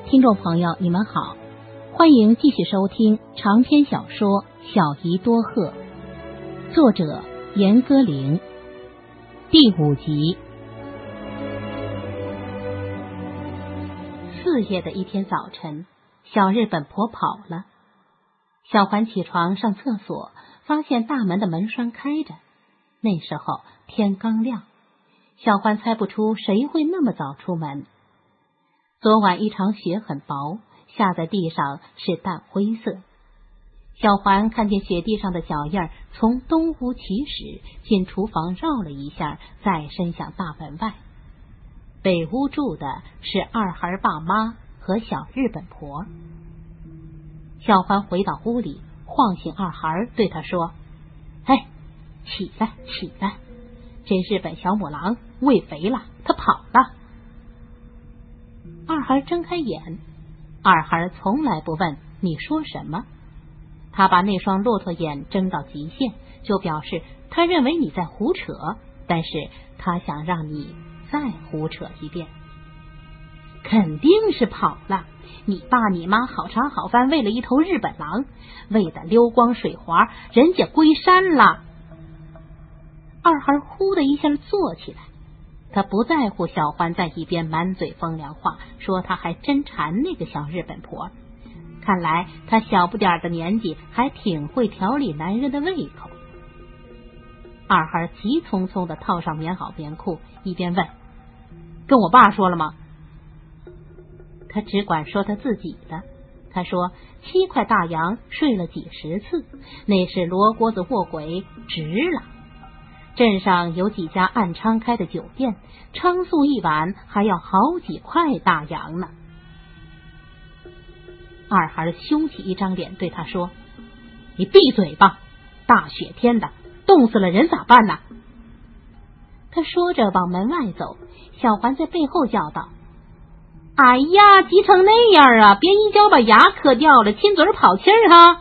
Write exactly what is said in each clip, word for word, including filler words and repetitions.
听众朋友，你们好，欢迎继续收听长篇小说《小姨多鹤》，作者严歌苓，第五集。四月的一天早晨，小日本婆跑了。小环起床上厕所，发现大门的门栓开着。那时候天刚亮，小环猜不出谁会那么早出门。昨晚一场雪很薄，下在地上是淡灰色。小环看见雪地上的脚印儿，从东屋起始，进厨房绕了一下，再伸向大门外。北屋住的是二孩爸妈和小日本婆。小环回到屋里，晃醒二孩，对他说：“哎，起来起来，这日本小母狼喂肥了，它跑了。”二孩睁开眼，二孩从来不问你说什么，他把那双骆驼眼睁到极限，就表示他认为你在胡扯，但是他想让你再胡扯一遍。肯定是跑了，你爸你妈好茶好饭喂了一头日本狼，喂得溜光水滑，人家归山了。二孩呼的一下坐起来，他不在乎小环在一边满嘴风凉话，说他还真馋那个小日本婆，看来他小不点的年纪还挺会调理男人的胃口。二孩急匆匆地套上棉袄棉裤，一边问：“跟我爸说了吗？”他只管说他自己的。他说七块大洋睡了几十次，那是罗锅子卧轨，值了。镇上有几家暗娼开的酒店，娼宿一晚还要好几块大洋呢。二孩凶起一张脸对他说：“你闭嘴吧，大雪天的，冻死了人咋办呢？”他说着往门外走，小环在背后叫道：“哎呀，急成那样啊，别一脚把牙磕掉了，亲嘴跑气儿哈。”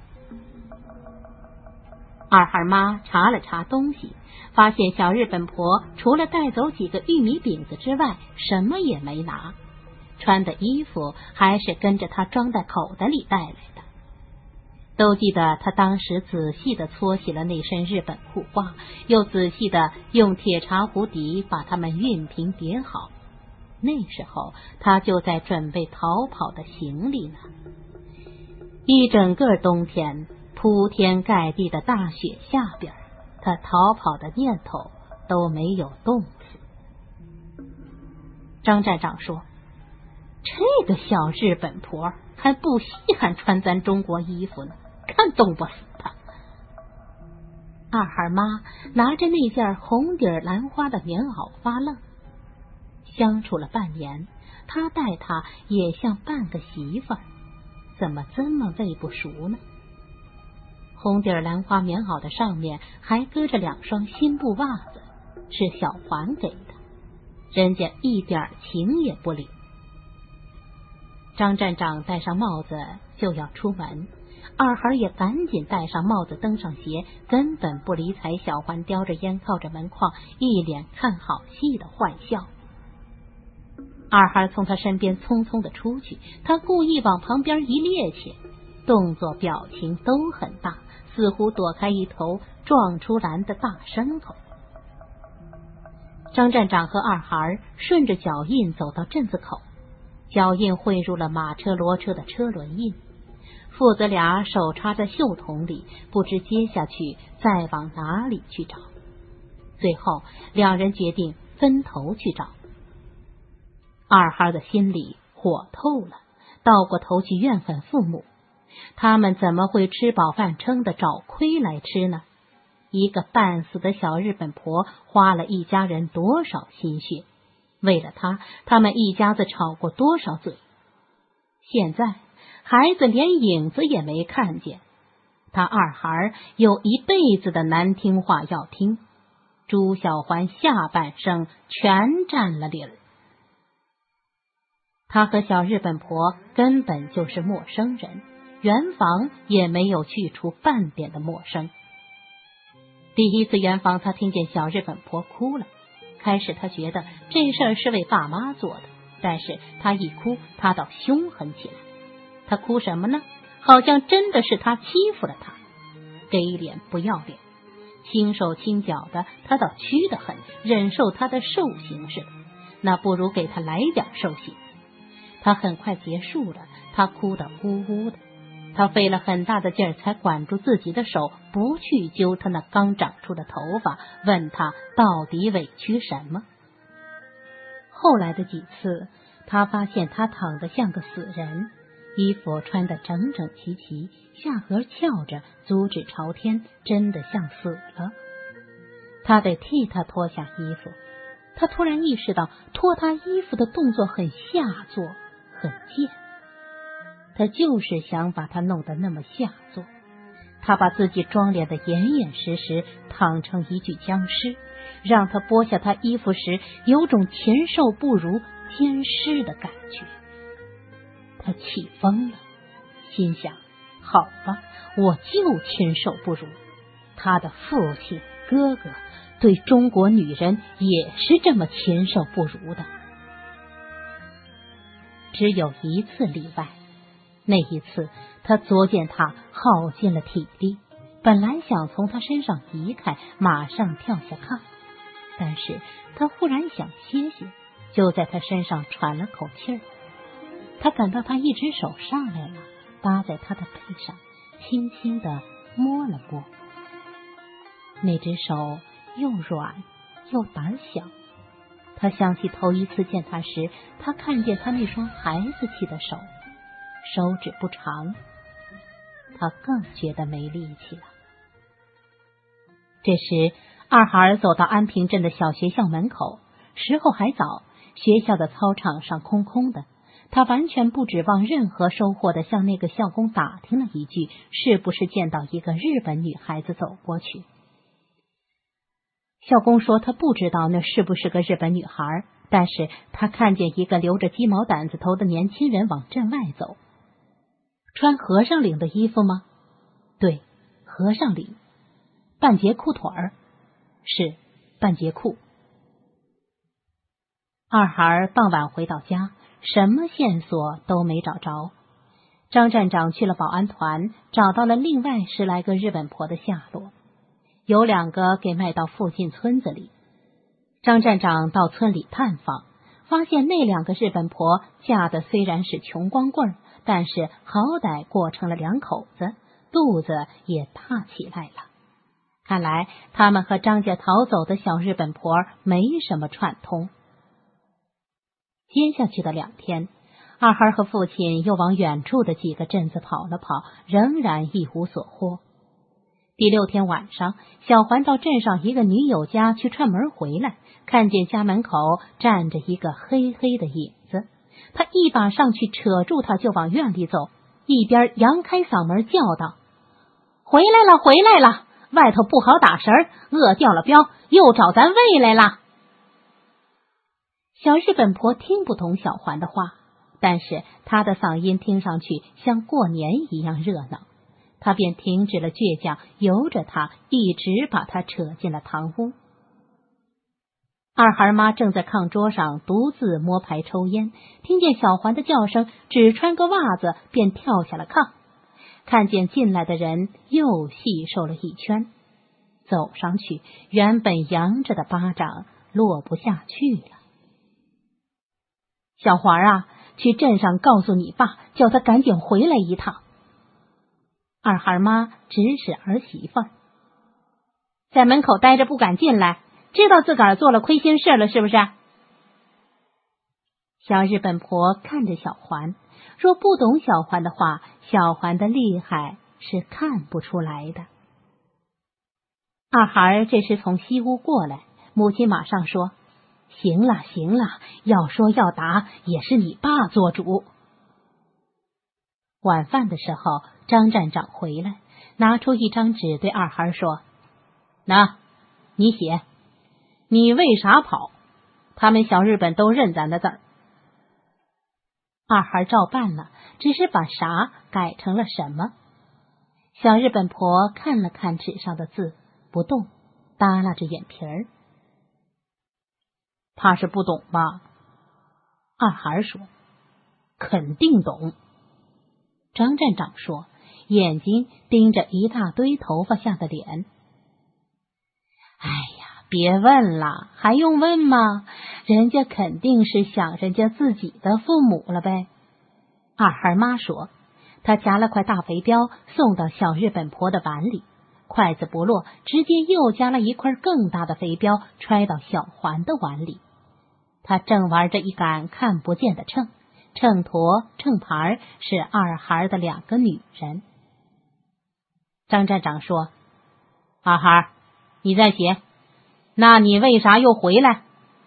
二孩妈查了查东西，发现小日本婆除了带走几个玉米饼子之外，什么也没拿，穿的衣服还是跟着她装在口袋里带来的。都记得她当时仔细的搓洗了那身日本裤褂，又仔细的用铁茶壶底把它们熨平叠好。那时候她就在准备逃跑的行李呢。一整个冬天，铺天盖地的大雪下边，他逃跑的念头都没有动死。张站长说：“这个小日本婆还不稀罕穿咱中国衣服呢，看冻不死他。”二孩妈拿着那件红底蓝花的棉袄发愣。相处了半年，他待她也像半个媳妇儿，怎么这么喂不熟呢？红底兰花棉袄的上面还搁着两双新布袜子，是小环给的，人家一点情也不领。张站长戴上帽子就要出门，二孩也赶紧戴上帽子登上鞋，根本不理睬小环叼着烟靠着门框，一脸看好戏的坏笑。二孩从他身边匆匆的出去，他故意往旁边一趔趄，动作表情都很大，似乎躲开一头撞出栏的大牲口。张站长和二孩顺着脚印走到镇子口，脚印汇入了马车骡车的车轮印。父子俩手插在袖筒里，不知接下去再往哪里去找。最后两人决定分头去找。二孩的心里火透了，倒过头去怨愤父母，他们怎么会吃饱饭撑的找亏来吃呢？一个半死的小日本婆花了一家人多少心血，为了他，他们一家子吵过多少嘴。现在孩子连影子也没看见，他二孩有一辈子的难听话要听，朱小环下半生全占了理儿。他和小日本婆根本就是陌生人，圆房也没有去除半点的陌生。第一次圆房，他听见小日本婆哭了，开始他觉得这事儿是为爸妈做的， 但是他一哭，他倒凶狠起来。他哭什么呢？好像真的是他欺负了他，给脸不要脸，轻手轻脚的，他倒屈得很，忍受他的受刑似的。那不如给他来点受刑。他很快结束了，他哭得呜呜的，他费了很大的劲儿才管住自己的手，不去揪他那刚长出的头发，问他到底委屈什么。后来的几次，他发现他躺得像个死人，衣服穿得整整齐齐，下颌翘着，足趾朝天，真的像死了。他得替他脱下衣服。他突然意识到脱他衣服的动作很下作，很贱。他就是想把他弄得那么下作。他把自己装殓得严严实实，躺成一具僵尸，让他剥下他衣服时，有种禽兽不如、奸尸的感觉。他气疯了，心想：好吧，我就禽兽不如。他的父亲、哥哥对中国女人也是这么禽兽不如的。只有一次例外，那一次他作践他耗尽了体力，本来想从他身上移开，马上跳下炕，但是他忽然想歇歇，就在他身上喘了口气儿。他感到他一只手上来了，搭在他的背上，轻轻地摸了摸。那只手又软又胆小。他想起头一次见他时，他看见他那双孩子气的手，手指不长，他更觉得没力气了。这时，二孩儿走到安平镇的小学校门口，时候还早，学校的操场上空空的。他完全不指望任何收获的向那个校工打听了一句，是不是见到一个日本女孩子走过去。校工说他不知道那是不是个日本女孩，但是他看见一个留着鸡毛掸子头的年轻人往镇外走。穿和尚领的衣服吗？对，和尚领。半截裤腿儿？是，半截裤。二孩傍晚回到家，什么线索都没找着。张站长去了保安团，找到了另外十来个日本婆的下落，有两个给卖到附近村子里。张站长到村里探访，发现那两个日本婆嫁的虽然是穷光棍，但是好歹过成了两口子，肚子也大起来了。看来他们和张家逃走的小日本婆没什么串通。接下去的两天，二孩和父亲又往远处的几个镇子跑了跑，仍然一无所获。第六天晚上，小环到镇上一个女友家去串门回来，看见家门口站着一个黑黑的影子，他一把上去扯住他就往院里走，一边扬开嗓门叫道：回来了回来了，外头不好打食儿，饿掉了膘，又找咱喂来了。小日本婆听不懂小环的话，但是她的嗓音听上去像过年一样热闹，她便停止了倔强，由着她一直把她扯进了堂屋。二孩妈正在炕桌上独自摸牌抽烟，听见小环的叫声，只穿个袜子便跳下了炕，看见进来的人又细瘦了一圈，走上去，原本扬着的巴掌落不下去了。小环啊，去镇上告诉你爸，叫他赶紧回来一趟。二孩妈指使儿媳妇儿，在门口待着不敢进来，知道自个儿做了亏心事了是不是？小日本婆看着小环，若不懂小环的话，小环的厉害是看不出来的。二孩这时从西屋过来，母亲马上说：行了行了，要说要打也是你爸做主。晚饭的时候，张站长回来，拿出一张纸对二孩说：那你写，你为啥跑？他们小日本都认咱的字儿。二孩照办了，只是把啥改成了什么。小日本婆看了看纸上的字，不动，耷拉着眼皮儿。怕是不懂吧？ 二孩说：“肯定懂。”张站长说，眼睛盯着一大堆头发下的脸：“哎呀，别问了，还用问吗？人家肯定是想人家自己的父母了呗。”二孩妈说，她夹了块大肥膘送到小日本婆的碗里，筷子不落，直接又夹了一块更大的肥膘揣到小环的碗里。她正玩着一杆看不见的秤，秤砣、秤盘是二孩的两个女人。张站长说：“二孩，你在写，那你为啥又回来？”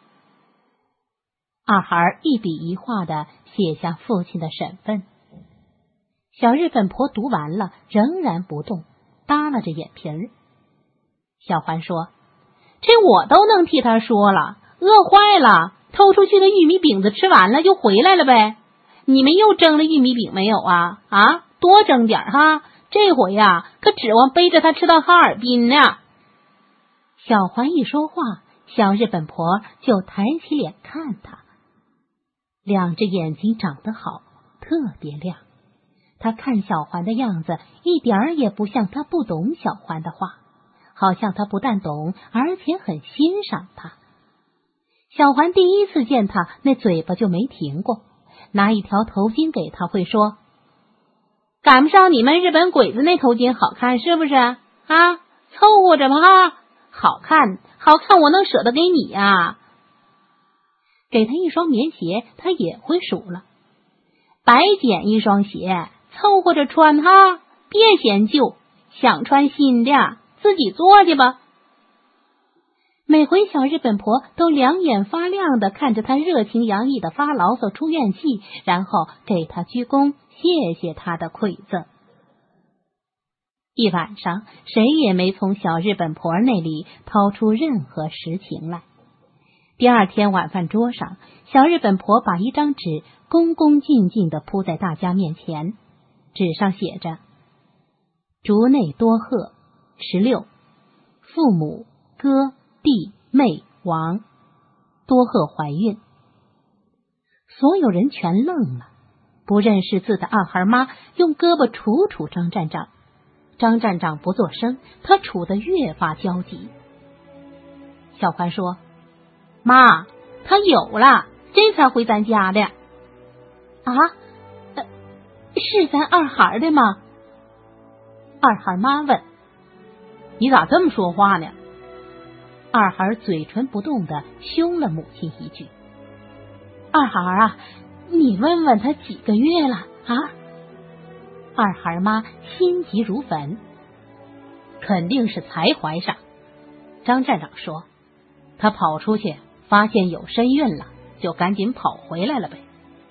二孩一笔一画的写下父亲的身份。小日本婆读完了，仍然不动，耷拉着眼皮儿。小环说：“这我都能替他说了，饿坏了，偷出去的玉米饼子吃完了就回来了呗。你们又蒸了玉米饼没有啊？啊，多蒸点哈，这回呀，可指望背着他吃到哈尔滨呢。”小环一说话，小日本婆就抬起脸看他，两只眼睛长得好，特别亮。他看小环的样子，一点儿也不像他不懂小环的话，好像他不但懂，而且很欣赏他。小环第一次见他，那嘴巴就没停过，拿一条头巾给他会说：“赶不上你们日本鬼子那头巾好看是不是啊？凑合着吧哈，好看好看，我能舍得给你呀。”给他一双棉鞋，他也会数了，白捡一双鞋，凑合着穿哈，别嫌旧，想穿新的自己做去吧。每回小日本婆都两眼发亮的看着他热情洋溢的发牢骚出怨气，然后给他鞠躬，谢谢他的馈赠。一晚上谁也没从小日本婆那里掏出任何实情来。第二天晚饭桌上，小日本婆把一张纸恭恭敬敬地铺在大家面前，纸上写着：竹内多贺，十六，父母哥弟妹亡，多贺怀孕。所有人全愣了，不认识字的二孩妈用胳膊杵杵张站长，张站长不作声，他杵得越发焦急。小环说：“妈，他有了，这才回咱家的。”啊，呃，是咱二孩的吗？二孩妈问。你咋这么说话呢？二孩嘴唇不动的凶了母亲一句。二孩啊，你问问他几个月了啊？二孩妈心急如焚。肯定是才怀上。张站长说，他跑出去发现有身孕了，就赶紧跑回来了呗。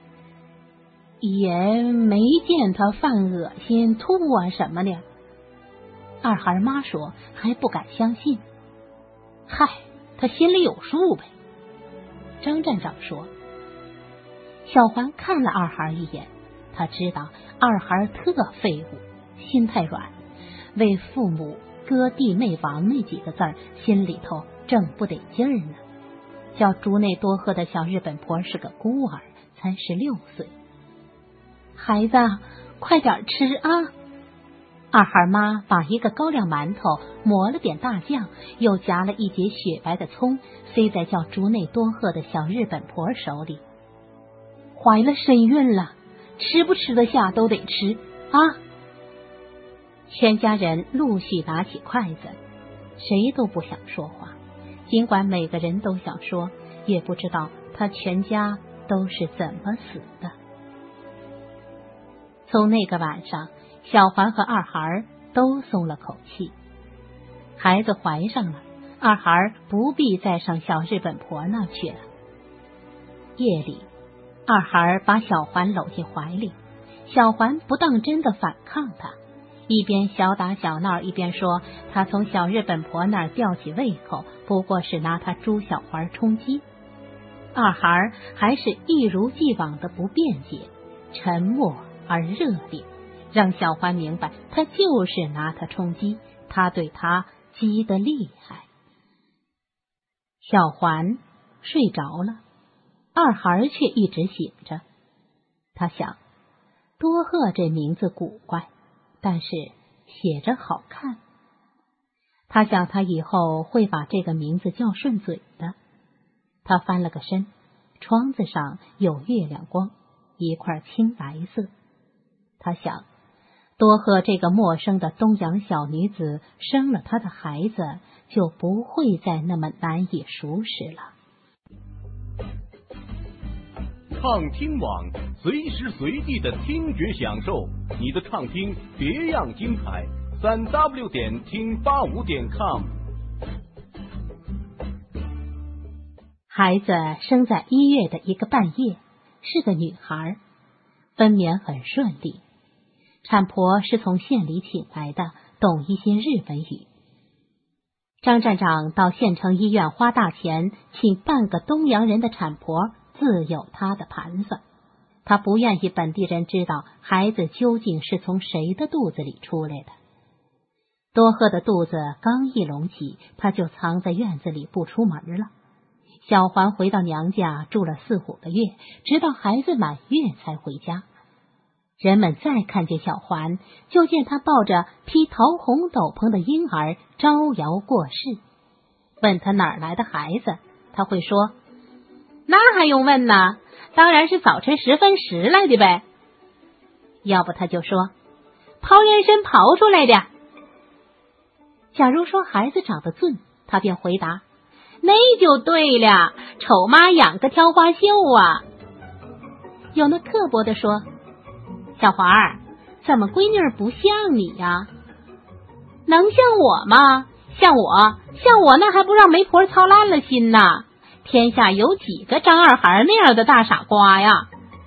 也没见他犯恶心吐啊什么的。二孩妈说，还不敢相信。嗨，他心里有数呗。张站长说。小环看了二孩一眼，他知道二孩特废物，心太软，为父母哥弟妹亡那几个字儿心里头正不得劲儿呢。叫竹内多贺的小日本婆是个孤儿，才十六岁。孩子，快点吃啊！二孩妈把一个高粱馒头抹了点大酱，又夹了一截雪白的葱，塞在叫竹内多贺的小日本婆手里。怀了身孕了，吃不吃得下都得吃啊！全家人陆续拿起筷子，谁都不想说话，尽管每个人都想说，也不知道他全家都是怎么死的。从那个晚上，小环和二孩都松了口气，孩子怀上了，二孩不必再上小日本婆那去了。夜里，二孩把小环搂进怀里，小环不当真的反抗他，一边小打小闹，一边说他从小日本婆那儿吊起胃口，不过是拿他猪小环充饥。二孩还是一如既往的不辩解，沉默而热烈，让小环明白他就是拿他充饥，他对他激得厉害。小环睡着了， 二孩却一直醒着。他想，多鹤这名字古怪，但是写着好看。他想他以后会把这个名字叫顺嘴的。他翻了个身，窗子上有月亮光，一块青白色。他想，多鹤这个陌生的东洋小女子生了他的孩子，就不会再那么难以熟识了。 畅听网，随时随地的听觉享受，你的畅听别样精彩。三 w 点听八五点 com。 孩子生在一月的一个半夜，是个女孩，分娩很顺利。产婆是从县里请来的，懂一些日本语。张站长到县城医院花大钱请半个东洋人的产婆，自有他的盘算。他不愿意本地人知道孩子究竟是从谁的肚子里出来的。多鹤的肚子刚一隆起，他就藏在院子里不出门了。小环回到娘家住了四五个月，直到孩子满月才回家。人们再看见小环，就见他抱着披桃红斗篷的婴儿招摇过市。问他哪儿来的孩子，他会说，那还用问呢，当然是早晨时分拾来的呗。要不他就说，刨原参刨出来的。假如说孩子长得俊，他便回答，那就对了，丑妈养个挑花绣啊。有那刻薄的说，小华儿，怎么闺女儿不像你呀？能像我吗？像我，像我那还不让媒婆操烂了心呢。天下有几个张二孩那样的大傻瓜呀？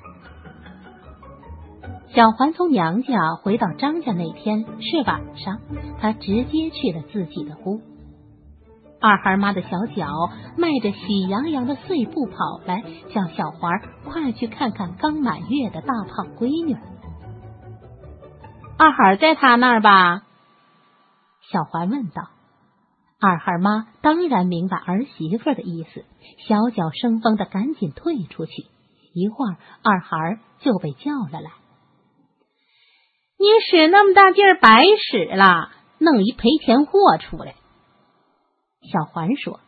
小环从娘家回到张家那天是晚上，她直接去了自己的屋。二孩妈的小脚迈着喜洋洋的碎步跑来，叫小环快去看看刚满月的大胖闺女。二孩在他那儿吧？小环问道。二孩妈当然明白儿媳妇的意思，小脚生风的赶紧退出去。一会儿二孩就被叫了来。你使那么大劲儿白使了，弄一赔钱货出来。小环说。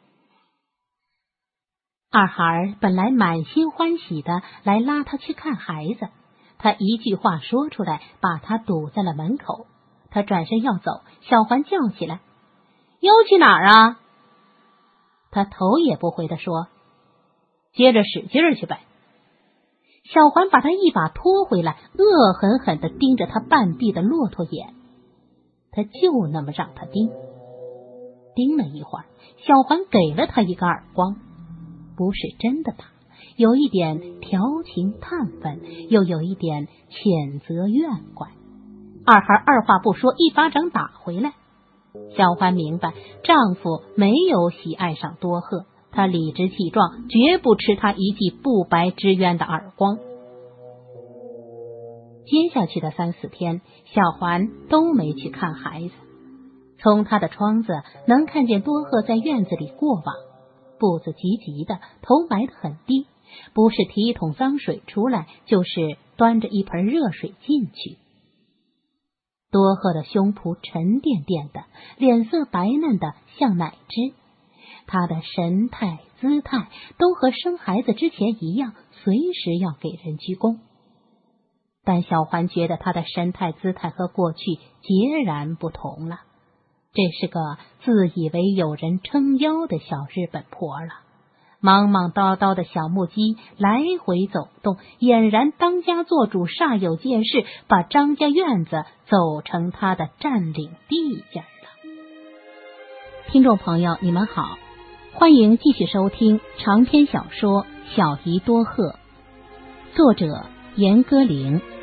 二孩本来满心欢喜的来拉他去看孩子，他一句话说出来，把他堵在了门口。他转身要走，小环叫起来，又去哪儿啊？他头也不回的说，接着使劲儿去呗。小环把他一把拖回来，恶狠狠地盯着他半闭的骆驼眼。他就那么让他盯。盯了一会儿，小环给了他一个耳光，不是真的打，有一点调情探问，又有一点谴责怨怪。二孩二话不说，一巴掌打回来。小环明白丈夫没有喜爱上多鹤，他理直气壮，绝不吃他一记不白之冤的耳光。接下去的三四天，小环都没去看孩子。从他的窗子能看见多鹤在院子里过往，步子急急的，头埋得很低，不是提一桶脏水出来，就是端着一盆热水进去。多鹤的胸脯沉甸甸的，脸色白嫩的像奶汁，他的神态姿态都和生孩子之前一样，随时要给人鞠躬。但小环觉得他的神态姿态和过去截然不同了，这是个自以为有人撑腰的小日本婆了。忙忙叨叨的小木屐来回走动，俨然当家做主，煞有介事，把张家院子走成他的占领地界了。听众朋友，你们好，欢迎继续收听长篇小说《小姨多鹤》，作者严歌苓，